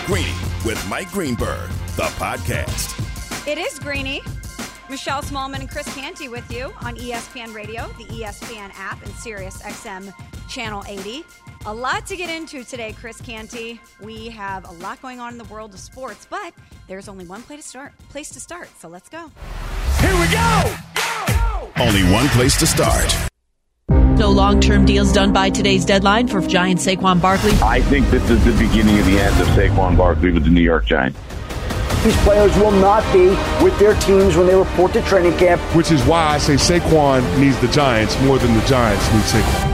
Greeny with Mike Greenberg, the podcast. It is Greeny. Michelle Smallman and Chris Canty with you on ESPN Radio, the ESPN app, and Sirius XM Channel 80. A lot to get into today, Chris Canty. We have a lot going on in the world of sports, but there's only one place to start, so let's go. Here we go! Only one place to start. No long-term deals done by today's deadline for Giants Saquon Barkley. I think this is the beginning of the end of Saquon Barkley with the New York Giants. These players will not be with their teams when they report to training camp. Which is why I say Saquon needs the Giants more than the Giants need Saquon.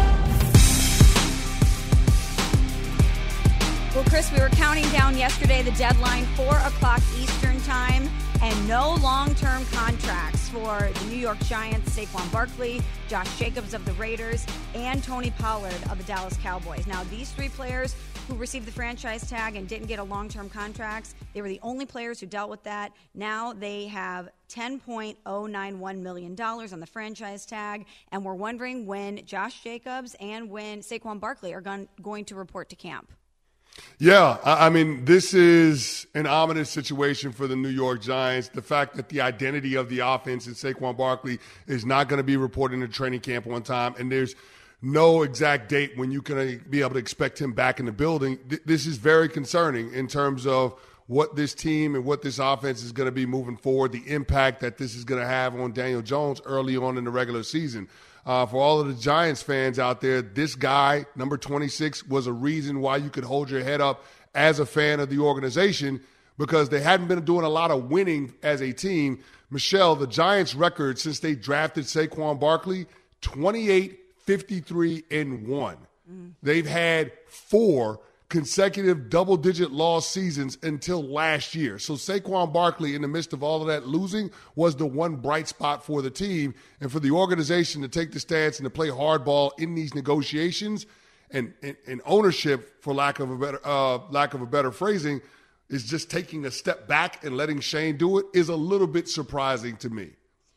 Well, Chris, we were counting down yesterday the deadline, 4 o'clock Eastern time, and no long-term contracts for the New York Giants, Saquon Barkley, Josh Jacobs of the Raiders, and Tony Pollard of the Dallas Cowboys. Now, these three players who received the franchise tag and didn't get a long-term contracts, they were the only players who dealt with that. Now they have $10.091 million on the franchise tag, and we're wondering when Josh Jacobs and when Saquon Barkley are going to report to camp. Yeah, I mean, this is an ominous situation for the New York Giants. The fact that the identity of the offense in Saquon Barkley is not going to be reported in training camp on time, and there's no exact date when you can be able to expect him back in the building. This is very concerning in terms of what this team and what this offense is going to be moving forward, the impact that this is going to have on Daniel Jones early on in the regular season. For all of the Giants fans out there, this guy, number 26, was a reason why you could hold your head up as a fan of the organization because they hadn't been doing a lot of winning as a team. Michelle, the Giants' record since they drafted Saquon Barkley, 28-53-1. They've had 4 consecutive double-digit loss seasons until last year. So Saquon Barkley, in the midst of all of that losing, was the one bright spot for the team. And for the organization to take the stance and to play hardball in these negotiations and ownership, for lack of a better phrasing, is just taking a step back and letting Shane do it is a little bit surprising to me.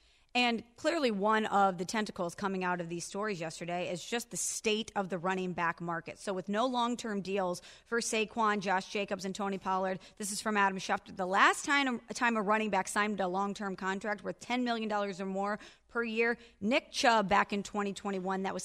And clearly one of the tentacles coming out of these stories yesterday is just the state of the running back market. So with no long-term deals for Saquon, Josh Jacobs, and Tony Pollard, this is from Adam Schefter. The last time a running back signed a long-term contract worth $10 million or more per year, Nick Chubb back in 2021. That was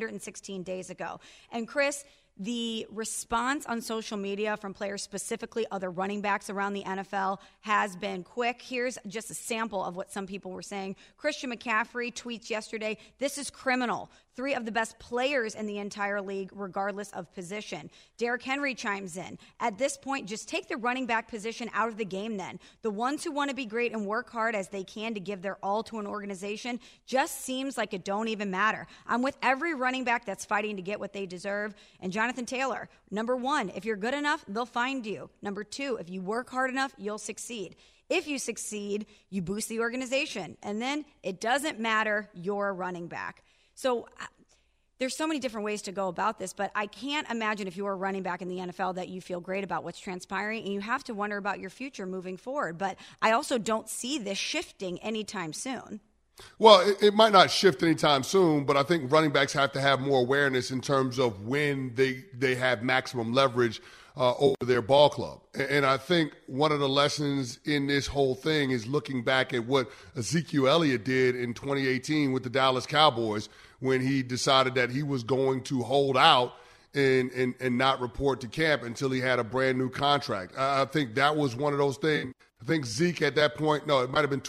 716 days ago. And Chris, the response on social media from players, specifically other running backs around the NFL, has been quick. Here's just a sample of what some people were saying. Christian McCaffrey tweets yesterday, "This is criminal. 3 of the best players in the entire league, regardless of position." Derrick Henry chimes in, "At this point, just take the running back position out of the game then. The ones who want to be great and work hard as they can to give their all to an organization just seems like it don't even matter. I'm with every running back that's fighting to get what they deserve." And Jonathan Taylor, number 1, if you're good enough, they'll find you. Number 2, if you work hard enough, you'll succeed. If you succeed, you boost the organization. And then it doesn't matter, you're a running back. So there's so many different ways to go about this, but I can't imagine if you were a running back in the NFL that you feel great about what's transpiring, and you have to wonder about your future moving forward. But I also don't see this shifting anytime soon. Well, it might not shift anytime soon, but I think running backs have to have more awareness in terms of when they have maximum leverage over their ball club. And I think one of the lessons in this whole thing is looking back at what Ezekiel Elliott did in 2018 with the Dallas Cowboys when he decided that he was going to hold out and not report to camp until he had a brand new contract. I think that was one of those things. I think Zeke at that point, no, it might have been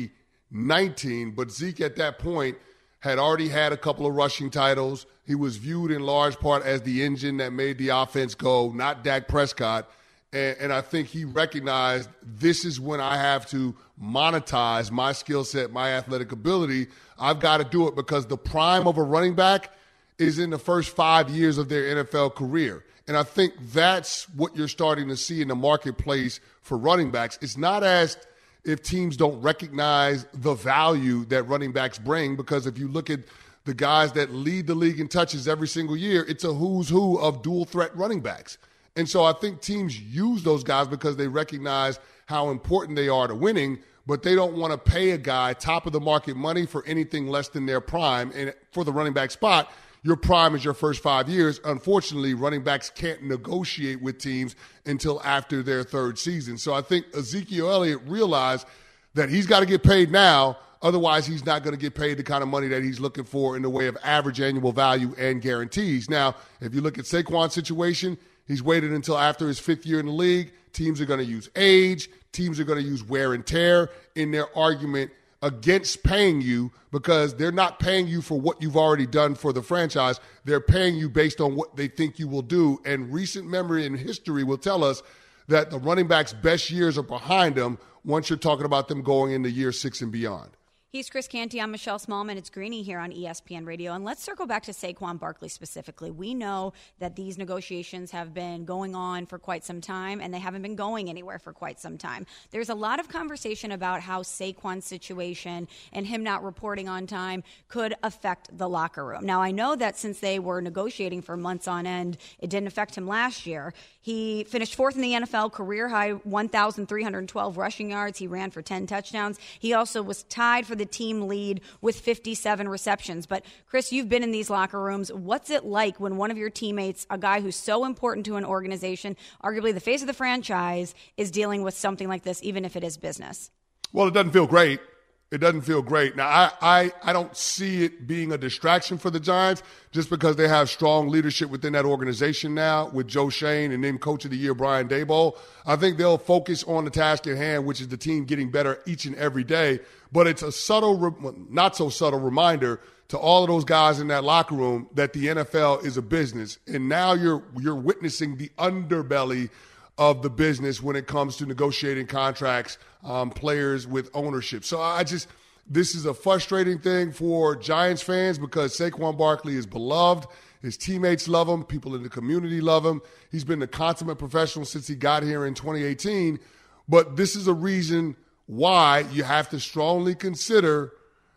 2019, but Zeke at that point had already had a couple of rushing titles. He was viewed in large part as the engine that made the offense go, not Dak Prescott. And I think he recognized this is when I have to monetize my skill set, my athletic ability. I've got to do it because the prime of a running back is in the first 5 years of their NFL career. And I think that's what you're starting to see in the marketplace for running backs. It's not as if teams don't recognize the value that running backs bring, because if you look at the guys that lead the league in touches every single year, it's a who's who of dual threat running backs. And so I think teams use those guys because they recognize how important they are to winning, but they don't want to pay a guy top of the market money for anything less than their prime. And for the running back spot, your prime is your first 5 years. Unfortunately, running backs can't negotiate with teams until after their third season. So I think Ezekiel Elliott realized that he's got to get paid now. Otherwise, he's not going to get paid the kind of money that he's looking for in the way of average annual value and guarantees. Now, if you look at Saquon's situation, he's waited until after his 5th year in the league. Teams are going to use age. Teams are going to use wear and tear in their argument against paying you, because they're not paying you for what you've already done for the franchise. They're paying you based on what they think you will do. And recent memory and history will tell us that the running back's best years are behind them once you're talking about them going into year 6 and beyond. He's Chris Canty. I'm Michelle Smallman. It's Greeny here on ESPN Radio. And let's circle back to Saquon Barkley specifically. We know that these negotiations have been going on for quite some time, and they haven't been going anywhere for quite some time. There's a lot of conversation about how Saquon's situation and him not reporting on time could affect the locker room. Now, I know that since they were negotiating for months on end, it didn't affect him last year. He finished 4th in the NFL, career-high 1,312 rushing yards. He ran for 10 touchdowns. He also was tied for the team lead with 57 receptions. But, Chris, you've been in these locker rooms. What's it like when one of your teammates, a guy who's so important to an organization, arguably the face of the franchise, is dealing with something like this, even if it is business? Well, it doesn't feel great. It doesn't feel great. Now, I don't see it being a distraction for the Giants just because they have strong leadership within that organization now with Joe Schoen and then Coach of the Year Brian Daboll. I think they'll focus on the task at hand, which is the team getting better each and every day. But it's a subtle, not so subtle reminder to all of those guys in that locker room that the NFL is a business. And now you're witnessing the underbelly of the business when it comes to negotiating contracts, players with ownership. So this is a frustrating thing for Giants fans because Saquon Barkley is beloved. His teammates love him. People in the community love him. He's been a consummate professional since he got here in 2018. But this is a reason why you have to strongly consider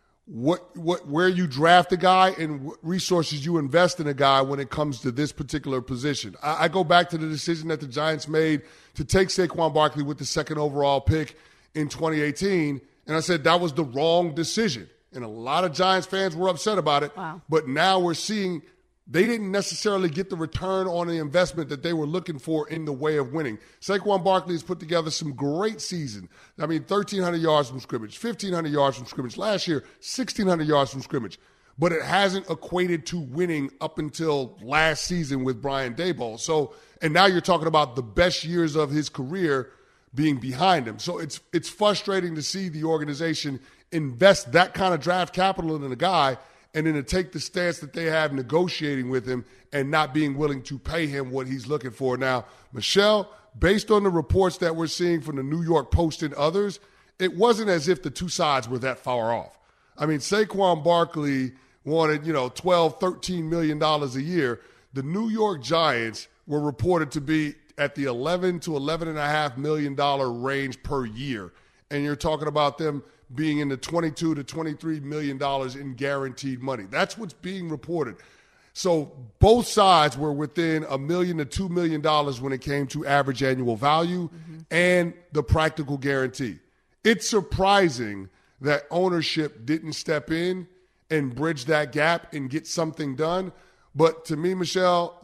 where you draft a guy and what resources you invest in a guy when it comes to this particular position. I go back to the decision that the Giants made to take Saquon Barkley with the 2nd overall pick in 2018, and I said that was the wrong decision. And a lot of Giants fans were upset about it. Wow. But now we're seeing they didn't necessarily get the return on the investment that they were looking for in the way of winning. Saquon Barkley has put together some great season. 1,300 yards from scrimmage, 1,500 yards from scrimmage. Last year, 1,600 yards from scrimmage. But it hasn't equated to winning up until last season with Brian Daboll. So, and now you're talking about the best years of his career being behind him. So it's frustrating to see the organization invest that kind of draft capital in a guy and then to take the stance that they have negotiating with him and not being willing to pay him what he's looking for. Now, Michelle, based on the reports that we're seeing from the New York Post and others, it wasn't as if the two sides were that far off. I mean, Saquon Barkley wanted, $12, $13 million a year. The New York Giants were reported to be at the $11 to $11.5 million range per year. And you're talking about them being in the $22 to $23 million in guaranteed money. That's what's being reported. So both sides were within $1 million to $2 million when it came to average annual value and the practical guarantee. It's surprising that ownership didn't step in and bridge that gap and get something done. But to me, Michelle,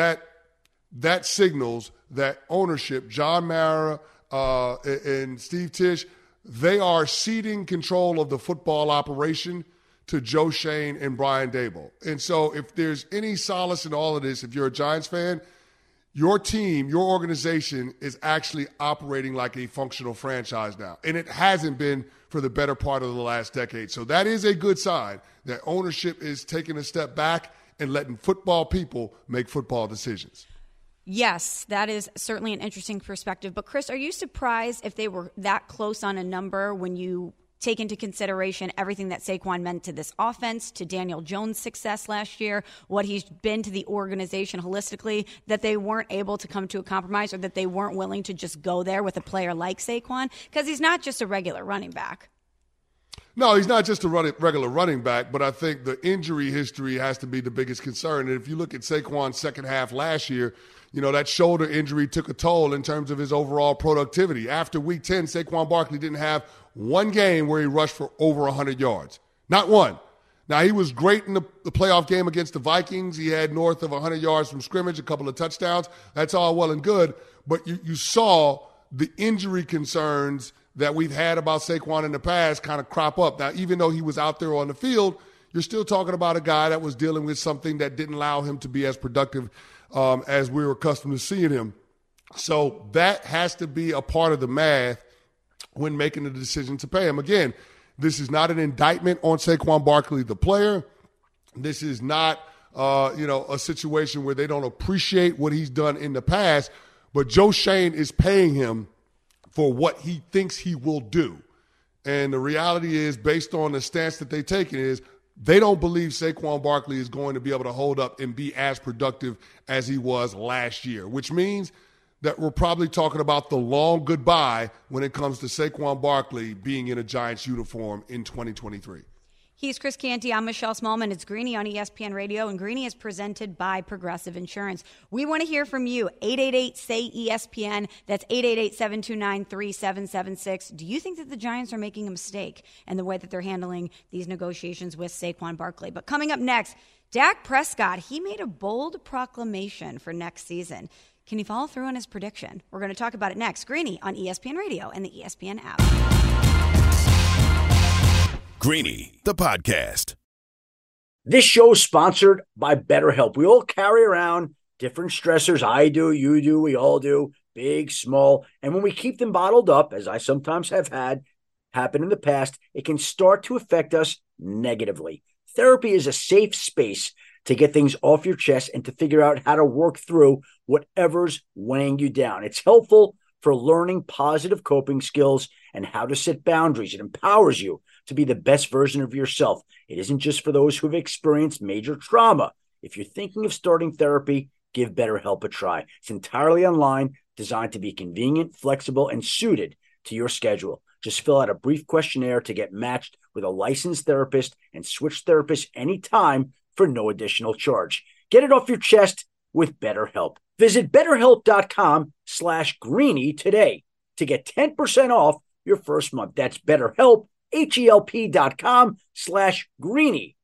that signals that ownership, John Mara and Steve Tisch, they are ceding control of the football operation to Joe Schoen and Brian Daboll. And so if there's any solace in all of this, if you're a Giants fan, your team, your organization is actually operating like a functional franchise now. And it hasn't been for the better part of the last decade. So that is a good sign that ownership is taking a step back and letting football people make football decisions. Yes, that is certainly an interesting perspective. But, Chris, are you surprised if they were that close on a number when you take into consideration everything that Saquon meant to this offense, to Daniel Jones' success last year, what he's been to the organization holistically, that they weren't able to come to a compromise or that they weren't willing to just go there with a player like Saquon? Because he's not just a regular running back. No, he's not just a regular running back, but I think the injury history has to be the biggest concern. And if you look at Saquon's second half last year, that shoulder injury took a toll in terms of his overall productivity. After Week 10, Saquon Barkley didn't have one game where he rushed for over 100 yards. Not one. Now, he was great in the playoff game against the Vikings. He had north of 100 yards from scrimmage, a couple of touchdowns. That's all well and good. But you saw the injury concerns that we've had about Saquon in the past kind of crop up. Now, even though he was out there on the field, you're still talking about a guy that was dealing with something that didn't allow him to be as productive as we were accustomed to seeing him. So that has to be a part of the math when making the decision to pay him. Again, this is not an indictment on Saquon Barkley, the player. This is not, a situation where they don't appreciate what he's done in the past. But Joe Schoen is paying him for what he thinks he will do. And the reality is, based on the stance that they've taken, is they don't believe Saquon Barkley is going to be able to hold up and be as productive as he was last year, which means that we're probably talking about the long goodbye when it comes to Saquon Barkley being in a Giants uniform in 2023. He's Chris Canty. I'm Michelle Smallman. It's Greeny on ESPN Radio, and Greeny is presented by Progressive Insurance. We want to hear from you. 888-SAY-ESPN. That's 888-729-3776. Do you think that the Giants are making a mistake in the way that they're handling these negotiations with Saquon Barkley? But coming up next, Dak Prescott, he made a bold proclamation for next season. Can he follow through on his prediction? We're going to talk about it next. Greeny on ESPN Radio and the ESPN app. Greeny, the podcast. This show is sponsored by BetterHelp. We all carry around different stressors. I do, you do, we all do, big, small. And when we keep them bottled up, as I sometimes have had happen in the past, it can start to affect us negatively. Therapy is a safe space to get things off your chest and to figure out how to work through whatever's weighing you down. It's helpful for learning positive coping skills and how to set boundaries. It empowers you to be the best version of yourself. It isn't just for those who've experienced major trauma. If you're thinking of starting therapy, give BetterHelp a try. It's entirely online, designed to be convenient, flexible, and suited to your schedule. Just fill out a brief questionnaire to get matched with a licensed therapist and switch therapists anytime for no additional charge. Get it off your chest with BetterHelp. Visit BetterHelp.com/Greeny today to get 10% off your first month. That's BetterHelp, HELP.com/Greeny,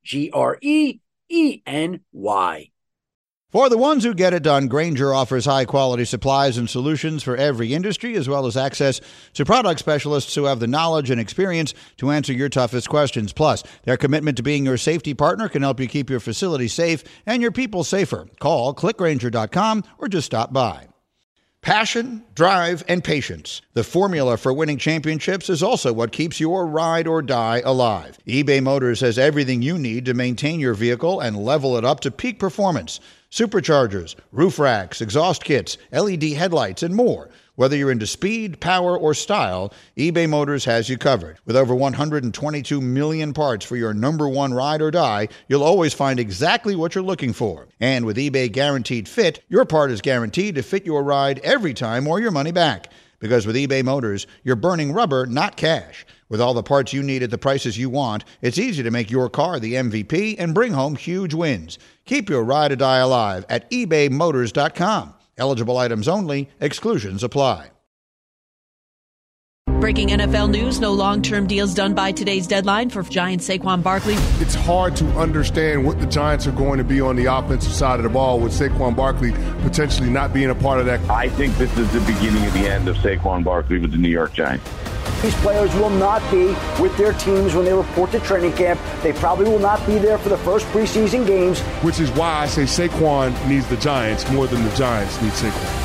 GREENY. For the ones who get it done, Grainger offers high-quality supplies and solutions for every industry, as well as access to product specialists who have the knowledge and experience to answer your toughest questions. Plus, their commitment to being your safety partner can help you keep your facility safe and your people safer. Call, clickgrainger.com, or just stop by. Passion, drive, and patience. The formula for winning championships is also what keeps your ride or die alive. eBay Motors has everything you need to maintain your vehicle and level it up to peak performance. Superchargers, roof racks, exhaust kits, LED headlights, and more. Whether you're into speed, power, or style, eBay Motors has you covered. With over 122 million parts for your number one ride or die, you'll always find exactly what you're looking for. And with eBay Guaranteed Fit, your part is guaranteed to fit your ride every time or your money back. Because with eBay Motors, you're burning rubber, not cash. With all the parts you need at the prices you want, it's easy to make your car the MVP and bring home huge wins. Keep your ride or die alive at ebaymotors.com. Eligible items only. Exclusions apply. Breaking NFL news, no long-term deals done by today's deadline for Giants Saquon Barkley. It's hard to understand what the Giants are going to be on the offensive side of the ball with Saquon Barkley potentially not being a part of that. I think this is the beginning of the end of Saquon Barkley with the New York Giants. These players will not be with their teams when they report to training camp. They probably will not be there for the first preseason games. Which is why I say Saquon needs the Giants more than the Giants need Saquon.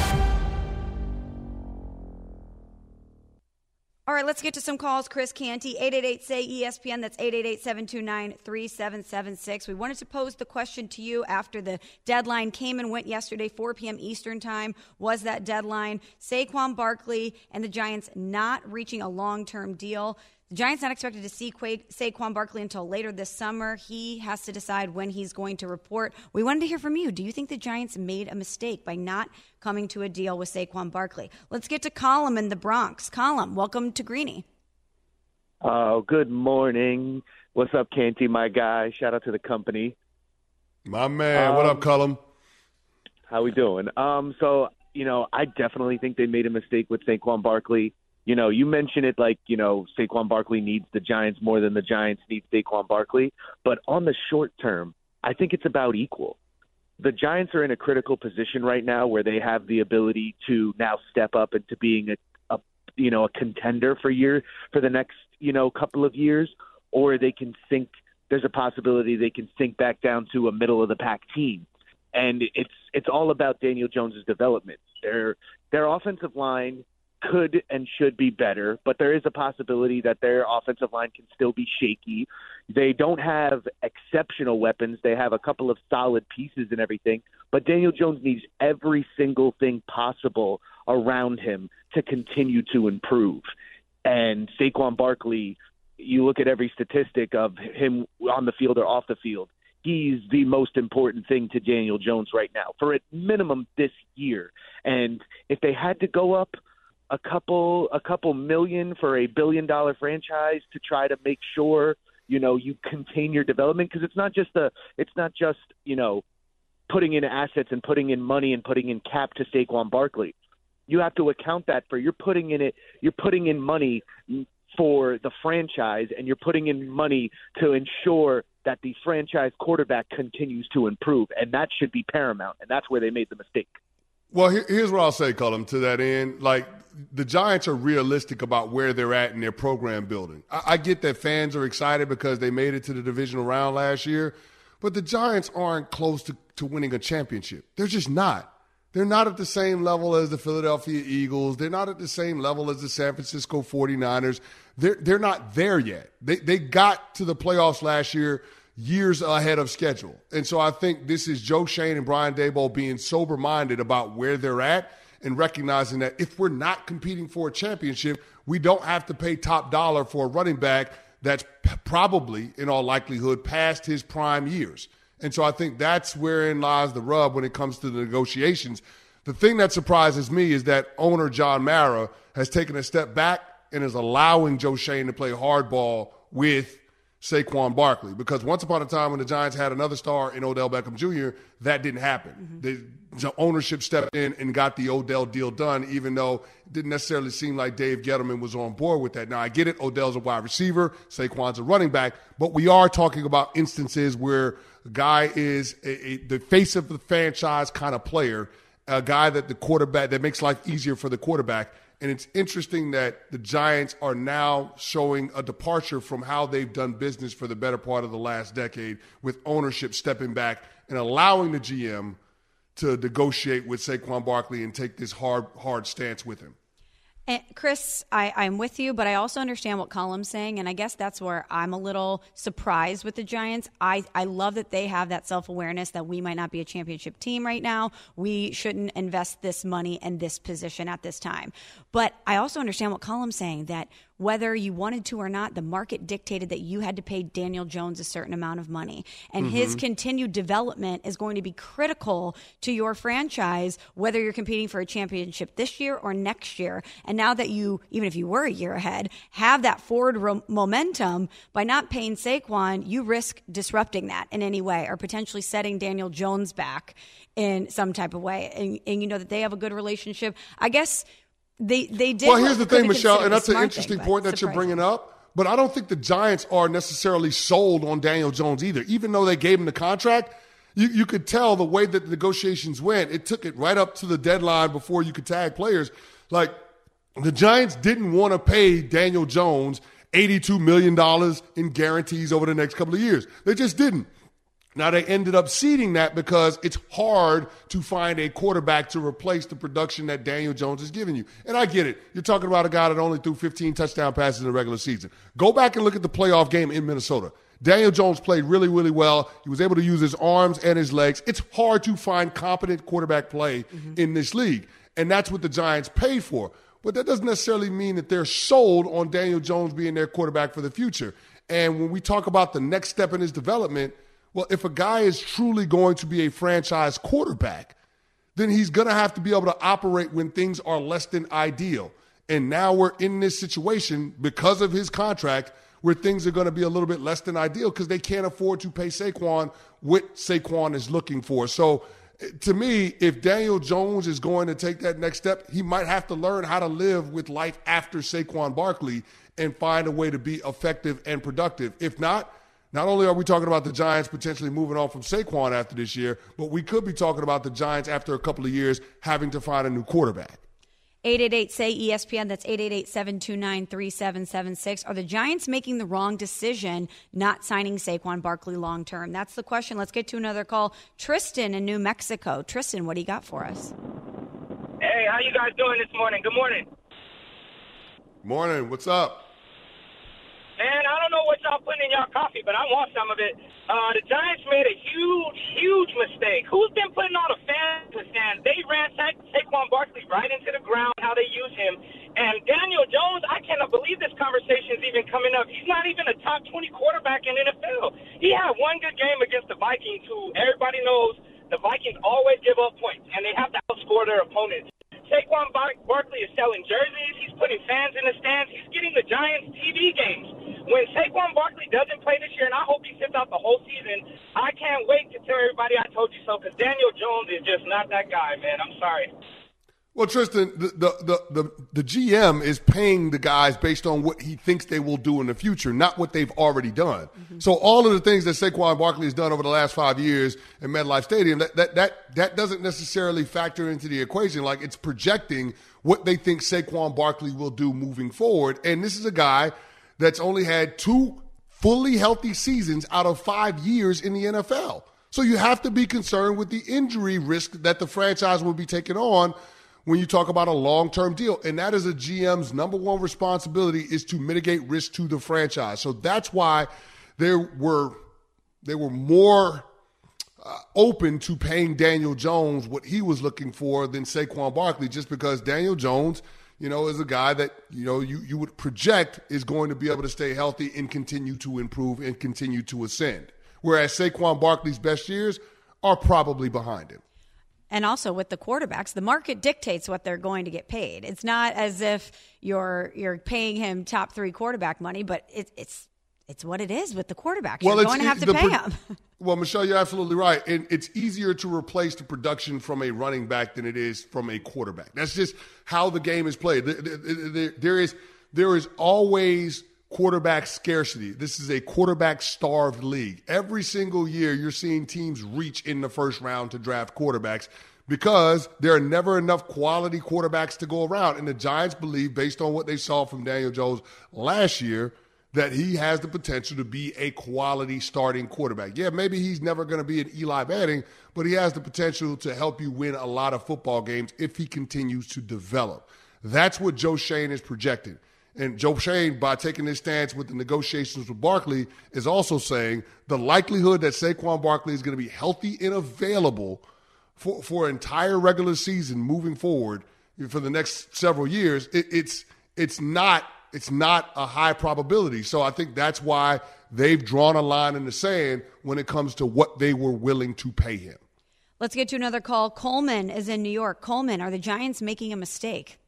All right, let's get to some calls. Chris Canty, 888-SAY-ESPN. That's 888-729-3776. We wanted to pose the question to you after the deadline came and went yesterday, 4 p.m. Eastern time was that deadline. Saquon Barkley and the Giants not reaching a long-term deal. The Giants not expected to see Saquon Barkley until later this summer. He has to decide when he's going to report. We wanted to hear from you. Do you think the Giants made a mistake by not coming to a deal with Saquon Barkley? Let's get to Colum in the Bronx. Colum, welcome to Greeny. Oh, good morning. What's up, Canty, my guy? Shout out to the company. My man. What up, Colum? How we doing? I definitely think they made a mistake with Saquon Barkley. You mention it like, Saquon Barkley needs the Giants more than the Giants need Saquon Barkley. But on the short term, I think it's about equal. The Giants are in a critical position right now where they have the ability to now step up into being a contender for the next, couple of years, or they can sink. There's a possibility they can sink back down to a middle of the pack team. And it's all about Daniel Jones's development. Their offensive line could and should be better, but there is a possibility that their offensive line can still be shaky. They don't have exceptional weapons. They have a couple of solid pieces and everything, but Daniel Jones needs every single thing possible around him to continue to improve. And Saquon Barkley, you look at every statistic of him on the field or off the field, he's the most important thing to Daniel Jones right now, for at minimum this year. And if they had to go up a couple million for $1 billion franchise to try to make sure, you contain your development, because it's not just putting in assets and putting in money and putting in cap to Saquon Barkley. You have to account that for you're putting in money for the franchise, and you're putting in money to ensure that the franchise quarterback continues to improve, and that should be paramount, and that's where they made the mistake. Well, here's what I'll say, Cullum, to that end. Like, the Giants are realistic about where they're at in their program building. I get that fans are excited because they made it to the divisional round last year, but the Giants aren't close to winning a championship. They're just not. They're not at the same level as the Philadelphia Eagles. They're not at the same level as the San Francisco 49ers. They're not there yet. They got to the playoffs last year years ahead of schedule. And so I think this is Joe Schoen and Brian Daboll being sober-minded about where they're at and recognizing that if we're not competing for a championship, we don't have to pay top dollar for a running back that's probably, in all likelihood, past his prime years. And so I think that's wherein lies the rub when it comes to the negotiations. The thing that surprises me is that owner John Mara has taken a step back and is allowing Joe Schoen to play hardball with Saquon Barkley, because once upon a time when the Giants had another star in Odell Beckham Jr., that didn't happen. The ownership stepped in and got the Odell deal done, even though it didn't necessarily seem like Dave Gettleman was on board with that. Now, I get it. Odell's a wide receiver. Saquon's a running back. But we are talking about instances where a guy is the face of the franchise kind of player, a guy that the quarterback that makes life easier for the quarterback. And it's interesting that the Giants are now showing a departure from how they've done business for the better part of the last decade, with ownership stepping back and allowing the GM to negotiate with Saquon Barkley and take this hard stance with him. And Chris, I'm with you, but I also understand what Cullum's saying, and I guess that's where I'm a little surprised with the Giants. I love that they have that self-awareness that we might not be a championship team right now. We shouldn't invest this money in this position at this time. But I also understand what Cullum's saying, that whether you wanted to or not, the market dictated that you had to pay Daniel Jones a certain amount of money. And his continued development is going to be critical to your franchise, whether you're competing for a championship this year or next year. And now that you, even if you were a year ahead, have that forward momentum, by not paying Saquon, you risk disrupting that in any way, or potentially setting Daniel Jones back in some type of way. And you know that they have a good relationship. I guess They did. Well, here's the thing, Michelle, and that's an interesting point that you're bringing up. But I don't think the Giants are necessarily sold on Daniel Jones either. Even though they gave him the contract, you could tell the way that the negotiations went. It took it right up to the deadline before you could tag players. Like, the Giants didn't want to pay Daniel Jones $82 million in guarantees over the next couple of years. They just didn't. Now, they ended up ceding that because it's hard to find a quarterback to replace the production that Daniel Jones is giving you. And I get it. You're talking about a guy that only threw 15 touchdown passes in the regular season. Go back and look at the playoff game in Minnesota. Daniel Jones played really, really well. He was able to use his arms and his legs. It's hard to find competent quarterback play in this league. And that's what the Giants paid for. But that doesn't necessarily mean that they're sold on Daniel Jones being their quarterback for the future. And when we talk about the next step in his development, well, if a guy is truly going to be a franchise quarterback, then he's going to have to be able to operate when things are less than ideal. And now we're in this situation because of his contract where things are going to be a little bit less than ideal because they can't afford to pay Saquon what Saquon is looking for. So to me, if Daniel Jones is going to take that next step, he might have to learn how to live with life after Saquon Barkley and find a way to be effective and productive. If not only are we talking about the Giants potentially moving on from Saquon after this year, but we could be talking about the Giants after a couple of years having to find a new quarterback. 888-SAY-ESPN, that's 888-729-3776. Are the Giants making the wrong decision not signing Saquon Barkley long-term? That's the question. Let's get to another call. Tristan in New Mexico. Tristan, what do you got for us? Hey, how you guys doing this morning? Good morning. Morning. What's up? Man, I don't know what y'all putting in y'all coffee, but I want some of it. The Giants made a huge mistake. Who's been putting all the fans in the stands? They ran Saquon Barkley right into the ground, how they use him. And Daniel Jones, I cannot believe this conversation is even coming up. He's not even a top 20 quarterback in NFL. He had one good game against the Vikings, who everybody knows the Vikings always give up points, and they have to outscore their opponents. Saquon Barkley is selling jerseys. He's putting fans in the stands. He's getting the Giants TV games. When Saquon Barkley doesn't play this year, and I hope he sits out the whole season, I can't wait to tell everybody I told you so, because Daniel Jones is just not that guy, man. I'm sorry. Well, Tristan, the GM is paying the guys based on what he thinks they will do in the future, not what they've already done. Mm-hmm. So all of the things that Saquon Barkley has done over the last 5 years in MetLife Stadium, that doesn't necessarily factor into the equation. Like, it's projecting what they think Saquon Barkley will do moving forward. And this is a guy that's only had 2 fully healthy seasons out of 5 years in the NFL. So you have to be concerned with the injury risk that the franchise will be taking on when you talk about a long-term deal. And that is a GM's number one responsibility, is to mitigate risk to the franchise. So that's why they were more open to paying Daniel Jones what he was looking for than Saquon Barkley, just because Daniel Jones, is a guy that, you would project is going to be able to stay healthy and continue to improve and continue to ascend. Whereas Saquon Barkley's best years are probably behind him. And also with the quarterbacks, the market dictates what they're going to get paid. It's not as if you're paying him top 3 quarterback money, but it's what it is with the quarterbacks. You're going to have to pay him. Well, Michelle, you're absolutely right. And it's easier to replace the production from a running back than it is from a quarterback. That's just how the game is played. There is always quarterback scarcity. This is a quarterback-starved league. Every single year, you're seeing teams reach in the first round to draft quarterbacks because there are never enough quality quarterbacks to go around. And the Giants believe, based on what they saw from Daniel Jones last year, that he has the potential to be a quality starting quarterback. Yeah, maybe he's never going to be an Eli Manning, but he has the potential to help you win a lot of football games if he continues to develop. That's what Joe Schoen is projecting. And Joe Schoen, by taking this stance with the negotiations with Barkley, is also saying the likelihood that Saquon Barkley is going to be healthy and available for an entire regular season moving forward for the next several years, it's not a high probability. So I think that's why they've drawn a line in the sand when it comes to what they were willing to pay him. Let's get to another call. Coleman is in New York. Coleman, are the Giants making a mistake?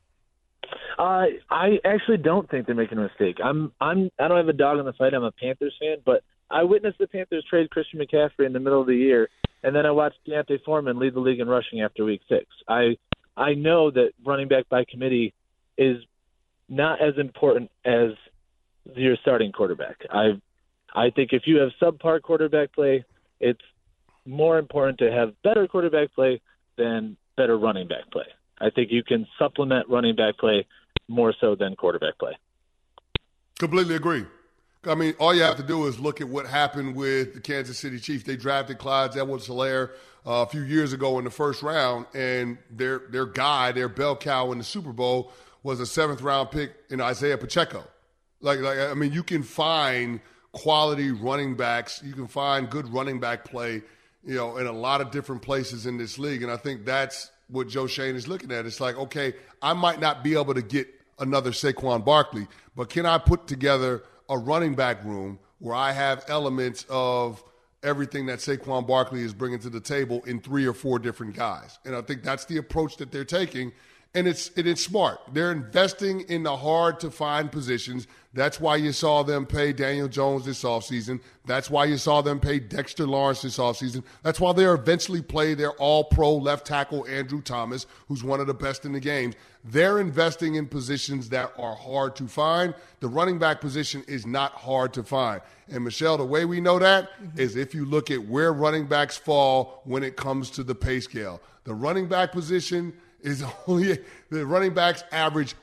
I actually don't think they're making a mistake. I don't have a dog in the fight. I'm a Panthers fan, but I witnessed the Panthers trade Christian McCaffrey in the middle of the year, and then I watched Deontay Foreman lead the league in rushing after week 6. I know that running back by committee is not as important as your starting quarterback. I think if you have subpar quarterback play, it's more important to have better quarterback play than better running back play. I think you can supplement running back play more so than quarterback play. Completely agree. I mean, all you have to do is look at what happened with the Kansas City Chiefs. They drafted Clyde Edwards-Helaire a few years ago in the first round, and their guy, their bell cow in the Super Bowl, was a 7th-round pick in Isaiah Pacheco. I mean, you can find quality running backs. You can find good running back play, in a lot of different places in this league, and I think that's what Joe Schoen is looking at. It's like, okay, I might not be able to get another Saquon Barkley, but can I put together a running back room where I have elements of everything that Saquon Barkley is bringing to the table in 3 or 4 different guys? And I think that's the approach that they're taking. And it's smart. They're investing in the hard-to-find positions. That's why you saw them pay Daniel Jones this offseason. That's why you saw them pay Dexter Lawrence this offseason. That's why they'll eventually play their all-pro left tackle Andrew Thomas, who's one of the best in the game. They're investing in positions that are hard to find. The running back position is not hard to find. And, Michelle, the way we know that is if you look at where running backs fall when it comes to the pay scale. The running back position is only the running backs average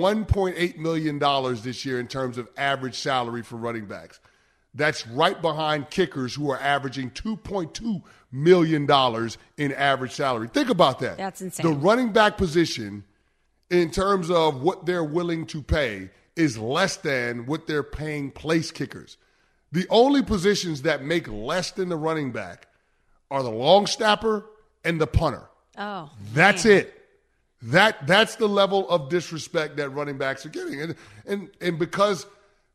$1.8 million this year in terms of average salary for running backs. That's right behind kickers who are averaging $2.2 million in average salary. Think about that. That's insane. The running back position, in terms of what they're willing to pay, is less than what they're paying place kickers. The only positions that make less than the running back are the long snapper and the punter. Oh, that's man. it. That's the level of disrespect that running backs are getting. And because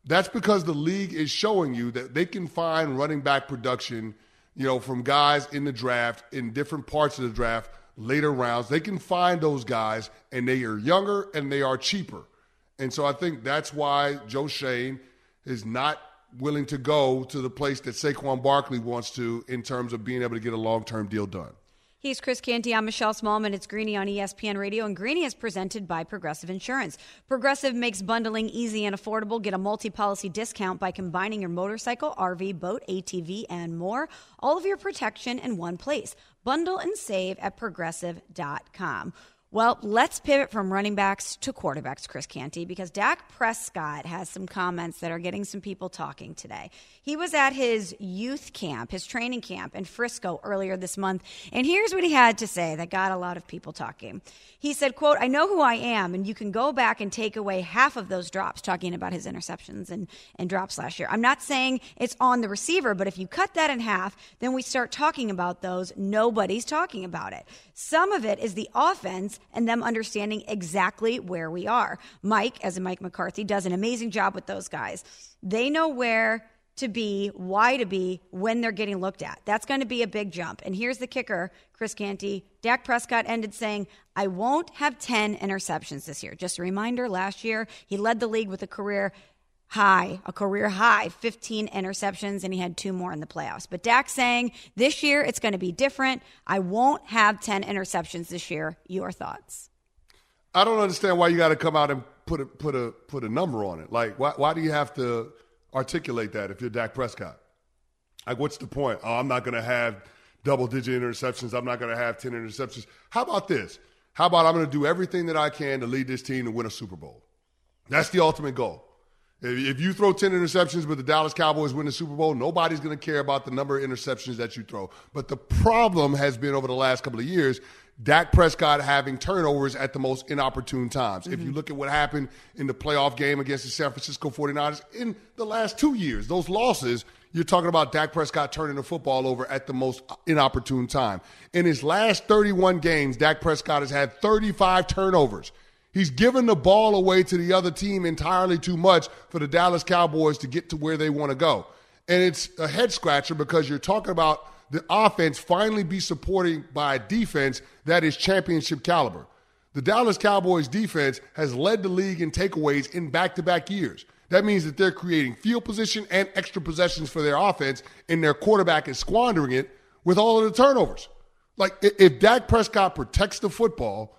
the league is showing you that they can find running back production, from guys in the draft, in different parts of the draft, later rounds. They can find those guys, and they are younger and they are cheaper. And so I think that's why Joe Schoen is not willing to go to the place that Saquon Barkley wants to in terms of being able to get a long-term deal done. He's Chris Canty. I'm Michelle Smallman. It's Greeny on ESPN Radio, and Greeny is presented by Progressive Insurance. Progressive makes bundling easy and affordable. Get a multi-policy discount by combining your motorcycle, RV, boat, ATV, and more. All of your protection in one place. Bundle and save at Progressive.com. Well, let's pivot from running backs to quarterbacks, Chris Canty, because Dak Prescott has some comments that are getting some people talking today. He was at his youth camp, his training camp in Frisco earlier this month, and here's what he had to say that got a lot of people talking. He said, quote, "I know who I am, and you can go back and take away half of those drops," talking about his interceptions and drops last year. "I'm not saying it's on the receiver, but if you cut that in half, then we start talking about those. Nobody's talking about it. Some of it is the offense and them understanding exactly where we are. Mike, as in Mike McCarthy, does an amazing job with those guys. They know where to be, why to be, when they're getting looked at. That's going to be a big jump." And here's the kicker, Chris Canty. Dak Prescott ended saying, "I won't have 10 interceptions this year." Just a reminder, last year he led the league with a career high 15 interceptions, and he had 2 more in the playoffs. But Dak saying this year it's going to be different. "I won't have 10 interceptions this year." Your thoughts? I don't understand why you got to come out and put a number on it. Like, why do you have to articulate that if you're Dak Prescott? Like, what's the point? "Oh, I'm not going to have double-digit interceptions. I'm not going to have 10 interceptions." How about this? How about I'm going to do everything that I can to lead this team to win a Super Bowl? That's the ultimate goal. If you throw 10 interceptions but the Dallas Cowboys win the Super Bowl, nobody's going to care about the number of interceptions that you throw. But the problem has been over the last couple of years, Dak Prescott having turnovers at the most inopportune times. If you look at what happened in the playoff game against the San Francisco 49ers in the last 2 years, those losses, you're talking about Dak Prescott turning the football over at the most inopportune time. In his last 31 games, Dak Prescott has had 35 turnovers. He's given the ball away to the other team entirely too much for the Dallas Cowboys to get to where they want to go. And it's a head-scratcher because you're talking about the offense finally be supported by a defense that is championship caliber. The Dallas Cowboys defense has led the league in takeaways in back-to-back years. That means that they're creating field position and extra possessions for their offense, and their quarterback is squandering it with all of the turnovers. Like, if Dak Prescott protects the football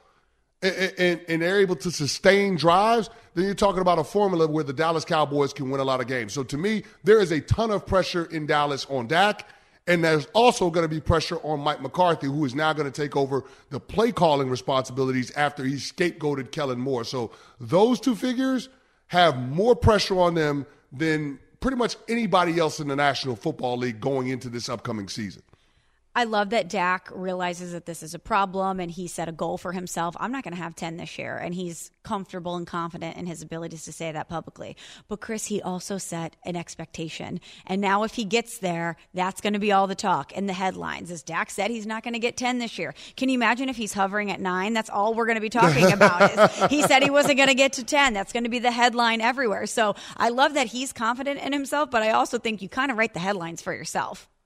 and they're able to sustain drives, then you're talking about a formula where the Dallas Cowboys can win a lot of games. So to me, there is a ton of pressure in Dallas on Dak, and there's also going to be pressure on Mike McCarthy, who is now going to take over the play-calling responsibilities after he scapegoated Kellen Moore. So those two figures have more pressure on them than pretty much anybody else in the National Football League going into this upcoming season. I love that Dak realizes that this is a problem, and he set a goal for himself. I'm not going to have 10 this year, and he's comfortable and confident in his abilities to say that publicly. But, Chris, he also set an expectation. And now if he gets there, that's going to be all the talk and the headlines. As Dak said, he's not going to get 10 this year. Can you imagine if he's hovering at 9? That's all we're going to be talking about. He said he wasn't going to get to 10. That's going to be the headline everywhere. So I love that he's confident in himself, but I also think you kind of write the headlines for yourself.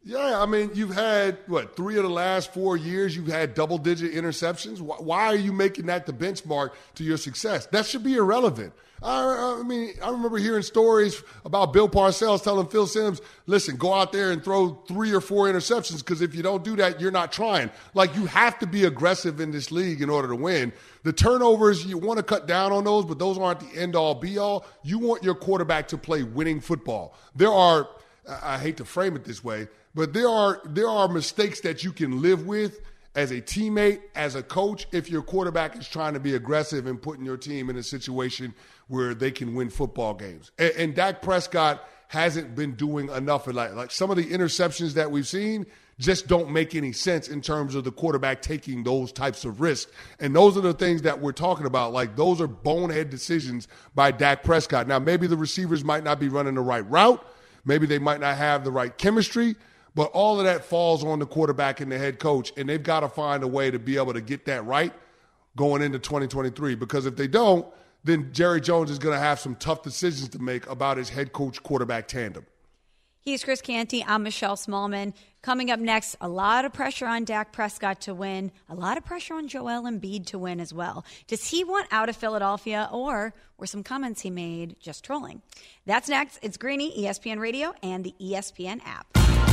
Yeah, I mean, you've had, 3 of the last 4 years, you've had double-digit interceptions. Why are you making that the benchmark to your success? That should be irrelevant. I mean, I remember hearing stories about Bill Parcells telling Phil Simms, listen, go out there and throw 3 or 4 interceptions because if you don't do that, you're not trying. Like, you have to be aggressive in this league in order to win. The turnovers, you want to cut down on those, but those aren't the end-all, be-all. You want your quarterback to play winning football. There are, I hate to frame it this way, but there are mistakes that you can live with as a teammate, as a coach, if your quarterback is trying to be aggressive and putting your team in a situation where they can win football games. And Dak Prescott hasn't been doing enough of that. Like some of the interceptions that we've seen just don't make any sense in terms of the quarterback taking those types of risks. And those are the things that we're talking about. Like, those are bonehead decisions by Dak Prescott. Now, maybe the receivers might not be running the right route. Maybe they might not have the right chemistry. But all of that falls on the quarterback and the head coach, and they've got to find a way to be able to get that right going into 2023. Because if they don't, then Jerry Jones is going to have some tough decisions to make about his head coach-quarterback tandem. He's Chris Canty. I'm Michelle Smallman. Coming up next, a lot of pressure on Dak Prescott to win, a lot of pressure on Joel Embiid to win as well. Does he want out of Philadelphia, or were some comments he made just trolling? That's next. It's Greeny, ESPN Radio, and the ESPN app.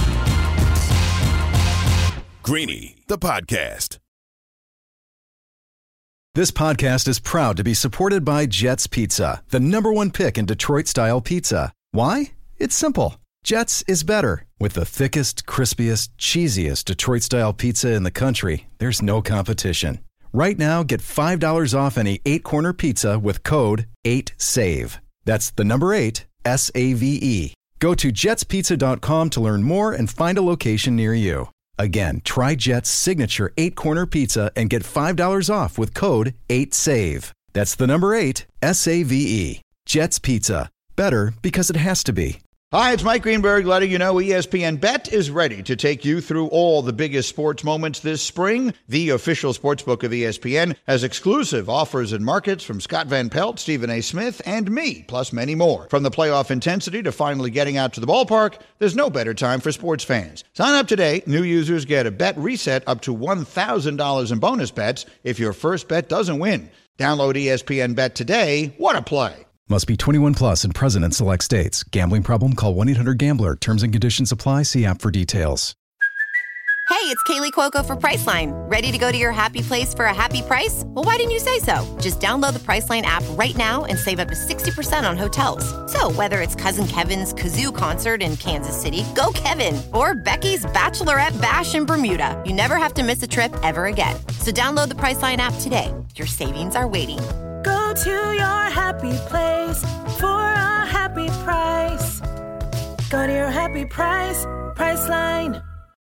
Greeny, the podcast. This podcast is proud to be supported by Jets Pizza, the #1 pick in Detroit-style pizza. Why? It's simple. Jets is better. With the thickest, crispiest, cheesiest Detroit-style pizza in the country, there's no competition. Right now, get $5 off any 8-corner pizza with code 8SAVE. That's the number 8, S-A-V-E. Go to jetspizza.com to learn more and find a location near you. Again, try Jet's signature 8-corner pizza and get $5 off with code 8SAVE. That's the number 8, S-A-V-E. Jet's Pizza. Better because it has to be. Hi, it's Mike Greenberg letting you know ESPN Bet is ready to take you through all the biggest sports moments this spring. The official sportsbook of ESPN has exclusive offers and markets from Scott Van Pelt, Stephen A. Smith, and me, plus many more. From the playoff intensity to finally getting out to the ballpark, there's no better time for sports fans. Sign up today. New users get a bet reset up to $1,000 in bonus bets if your first bet doesn't win. Download ESPN Bet today. What a play. Must be 21 plus and present in select states. Gambling problem? Call 1-800-GAMBLER. Terms and conditions apply. See app for details. Hey, it's Kaylee Cuoco for Priceline. Ready to go to your happy place for a happy price? Well, why didn't you say so? Just download the Priceline app right now and save up to 60% on hotels. So whether it's Cousin Kevin's Kazoo Concert in Kansas City, go Kevin, or Becky's Bachelorette Bash in Bermuda, you never have to miss a trip ever again. So download the Priceline app today. Your savings are waiting. Go to your happy place for a happy price. Go to your happy price, Priceline.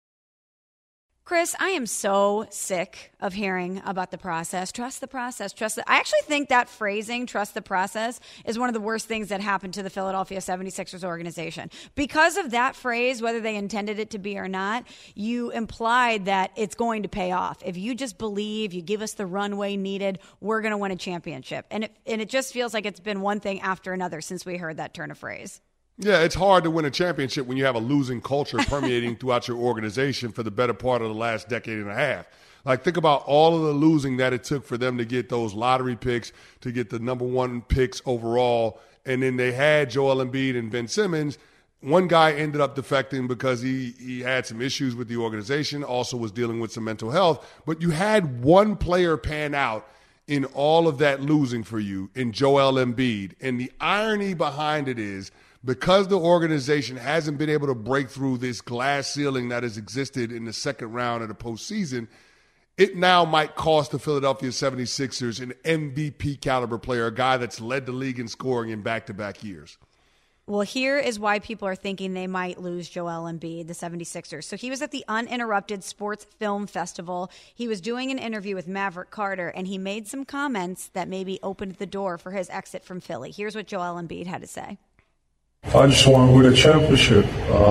Chris, I am so sick of hearing about the process. Trust the process. I actually think that phrasing, trust the process, is one of the worst things that happened to the Philadelphia 76ers organization. Because of that phrase, whether they intended it to be or not, you implied that it's going to pay off. If you just believe, you give us the runway needed, we're going to win a championship. And it just feels like it's been one thing after another since we heard that turn of phrase. Yeah, it's hard to win a championship when you have a losing culture permeating throughout your organization for the better part of the last decade and a half. Like, think about all of the losing that it took for them to get those lottery picks, to get the #1 picks overall. And then they had Joel Embiid and Ben Simmons. One guy ended up defecting because he had some issues with the organization, also was dealing with some mental health. But you had one player pan out in all of that losing for you in Joel Embiid. And the irony behind it is, because the organization hasn't been able to break through this glass ceiling that has existed in the second round of the postseason, it now might cost the Philadelphia 76ers an MVP caliber player, a guy that's led the league in scoring in back-to-back years. Well, here is why people are thinking they might lose Joel Embiid, the 76ers. So he was at the Uninterrupted Sports Film Festival. He was doing an interview with Maverick Carter, and he made some comments that maybe opened the door for his exit from Philly. Here's what Joel Embiid had to say. I just want to win a championship,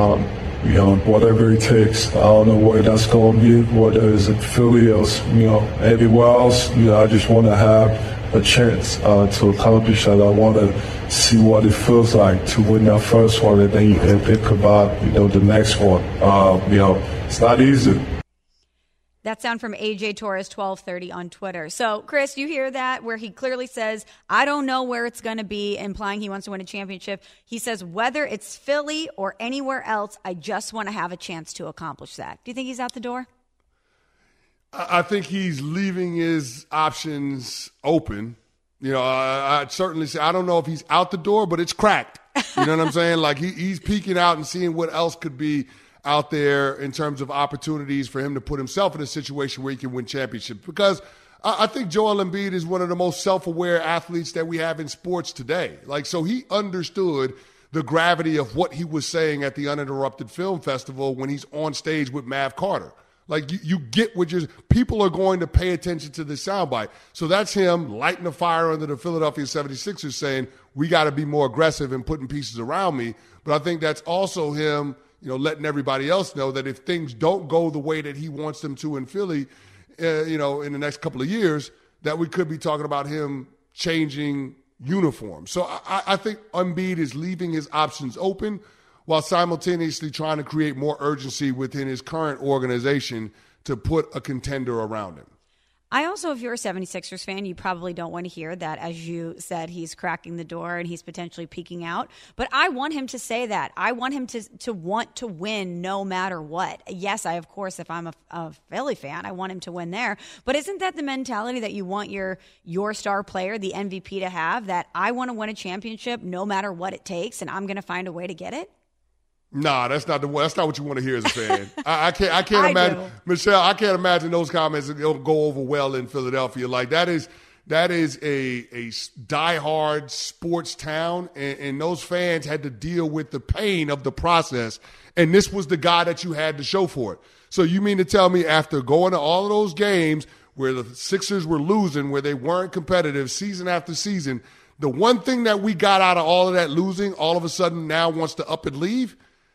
whatever it takes. I don't know what that's going to be, whether it's in Philly or, everywhere else. I just want to have a chance to accomplish that. I want to see what it feels like to win that first one and then think about, the next one. It's not easy. That sound from AJ Torres 1230 on Twitter. So, Chris, you hear that where he clearly says, I don't know where it's going to be, implying he wants to win a championship. He says, whether it's Philly or anywhere else, I just want to have a chance to accomplish that. Do you think he's out the door? I think he's leaving his options open. I'd certainly say, I don't know if he's out the door, but it's cracked. You know what I'm saying? Like he's peeking out and seeing what else could be out there in terms of opportunities for him to put himself in a situation where he can win championships. Because I think Joel Embiid is one of the most self-aware athletes that we have in sports today. So he understood the gravity of what he was saying at the Uninterrupted Film Festival when he's on stage with Mav Carter. You get what people are going to pay attention to the soundbite. So that's him lighting a fire under the Philadelphia 76ers saying, we got to be more aggressive and putting pieces around me. But I think that's also him, letting everybody else know that if things don't go the way that he wants them to in Philly, in the next couple of years, that we could be talking about him changing uniforms. So I think Embiid is leaving his options open while simultaneously trying to create more urgency within his current organization to put a contender around him. I also, if you're a 76ers fan, you probably don't want to hear that. As you said, he's cracking the door and he's potentially peeking out. But I want him to say that. I want him to want to win no matter what. Yes, of course, if I'm a Philly fan, I want him to win there. But isn't that the mentality that you want your star player, the MVP, to have? That I want to win a championship no matter what it takes, and I'm going to find a way to get it? Nah, that's not what you want to hear as a fan. I can't imagine, Michelle. I can't imagine those comments don't go over well in Philadelphia. That is a diehard sports town, and those fans had to deal with the pain of the process. And this was the guy that you had to show for it. So you mean to tell me after going to all of those games where the Sixers were losing, where they weren't competitive season after season, the one thing that we got out of all of that losing, all of a sudden now wants to up and leave?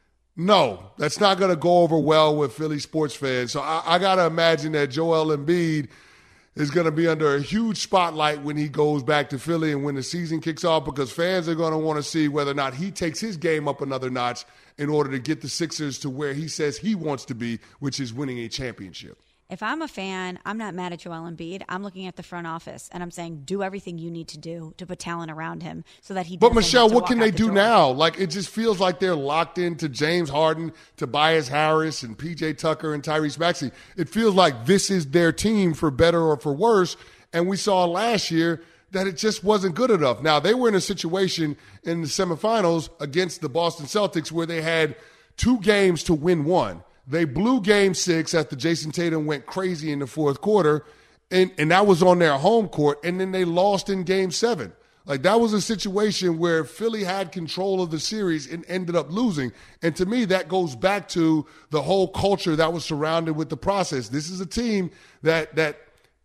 No, that's not going to go over well with Philly sports fans. So I got to imagine that Joel Embiid is going to be under a huge spotlight when he goes back to Philly and when the season kicks off, because fans are going to want to see whether or not he takes his game up another notch in order to get the Sixers to where he says he wants to be, which is winning a championship. If I'm a fan, I'm not mad at Joel Embiid. I'm looking at the front office, and I'm saying, do everything you need to do to put talent around him so that he doesn't. But, Michelle, what can they do door. now? It just feels like they're locked into James Harden, Tobias Harris, and P.J. Tucker and Tyrese Maxey. It feels like this is their team for better or for worse, and we saw last year that it just wasn't good enough. Now, they were in a situation in the semifinals against the Boston Celtics where they had 2 games to win one. They blew Game 6 after Jason Tatum went crazy in the fourth quarter, and that was on their home court, and then they lost in Game 7. That was a situation where Philly had control of the series and ended up losing. And to me, that goes back to the whole culture that was surrounded with the process. This is a team that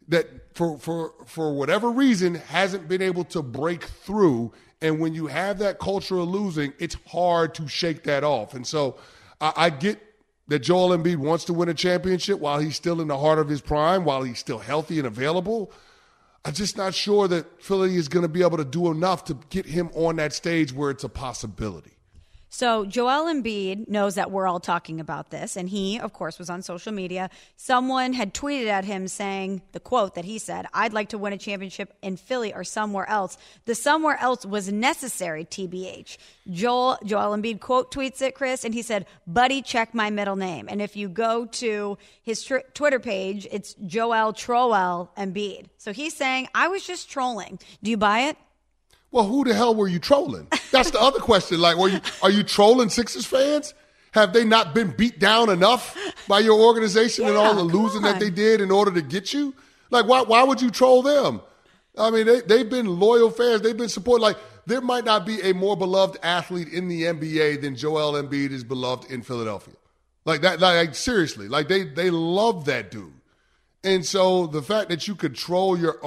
for whatever reason hasn't been able to break through, and when you have that culture of losing, it's hard to shake that off. And so I get that Joel Embiid wants to win a championship while he's still in the heart of his prime, while he's still healthy and available. I'm just not sure that Philly is going to be able to do enough to get him on that stage where it's a possibility. So Joel Embiid knows that we're all talking about this, and he, of course, was on social media. Someone had tweeted at him saying the quote that he said, "I'd like to win a championship in Philly or somewhere else." The somewhere else was necessary, TBH. Joel Embiid quote tweets it, Chris, and he said, "Buddy, check my middle name." And if you go to his Twitter page, it's Joel Troel Embiid. So he's saying, I was just trolling. Do you buy it? Well, who the hell were you trolling? That's the other question. Are you trolling Sixers fans? Have they not been beat down enough by your organization and all the losing that they did in order to get you? Why would you troll them? I mean, they've been loyal fans. They've been supported. There might not be a more beloved athlete in the NBA than Joel Embiid is beloved in Philadelphia. Seriously. They love that dude. And so the fact that you could troll your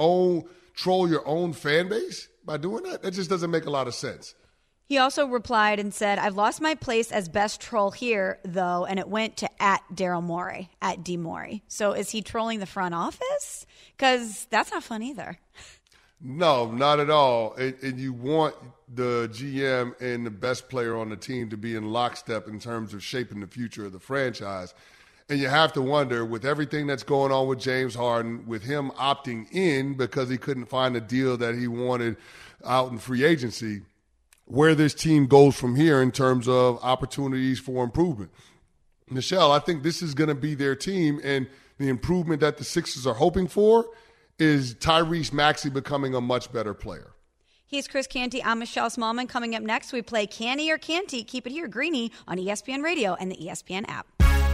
own fan base by doing that just doesn't make a lot of sense. He also replied and said, "I've lost my place as best troll here, though," and it went to @Daryl Morey, @DMorey. So is he trolling the front office? Because that's not fun either. No, not at all. And you want the GM and the best player on the team to be in lockstep in terms of shaping the future of the franchise. And you have to wonder, with everything that's going on with James Harden, with him opting in because he couldn't find a deal that he wanted out in free agency, where this team goes from here in terms of opportunities for improvement. Michelle, I think this is going to be their team, and the improvement that the Sixers are hoping for is Tyrese Maxey becoming a much better player. He's Chris Canty. I'm Michelle Smallman. Coming up next, we play Canty or Canty. Keep it here, Greeny, on ESPN Radio and the ESPN app.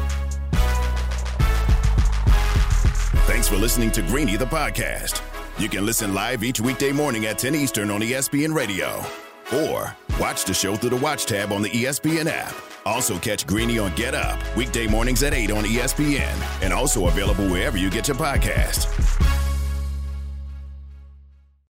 Thanks for listening to Greeny, the podcast. You can listen live each weekday morning at 10 Eastern on ESPN Radio. Or watch the show through the Watch tab on the ESPN app. Also catch Greeny on Get Up, weekday mornings at 8 on ESPN. And also available wherever you get your podcast.